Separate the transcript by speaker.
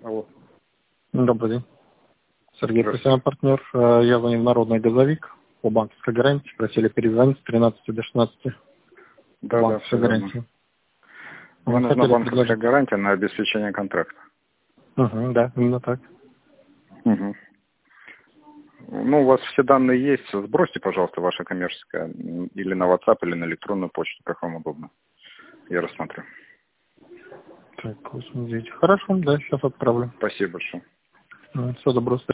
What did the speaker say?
Speaker 1: Алло.
Speaker 2: Добрый день. Сергей, профессиональный партнер. Я звоню в Народный газовик по банковской гарантии. Просили перезвонить с 13 до 16.
Speaker 1: Да,
Speaker 2: банковской
Speaker 1: все
Speaker 2: гарантии.
Speaker 1: Мне нужна
Speaker 2: Хотели
Speaker 1: банковская
Speaker 2: предложить.
Speaker 1: гарантия на обеспечение контракта.
Speaker 2: Да, именно так.
Speaker 1: Угу. Ну, у вас все данные есть. Сбросьте, пожалуйста, ваше коммерческое. Или на WhatsApp, или на электронную почту, как вам удобно. Я рассмотрю.
Speaker 2: Так, 89. Хорошо, да, сейчас отправлю.
Speaker 1: Спасибо большое.
Speaker 2: Все, добро.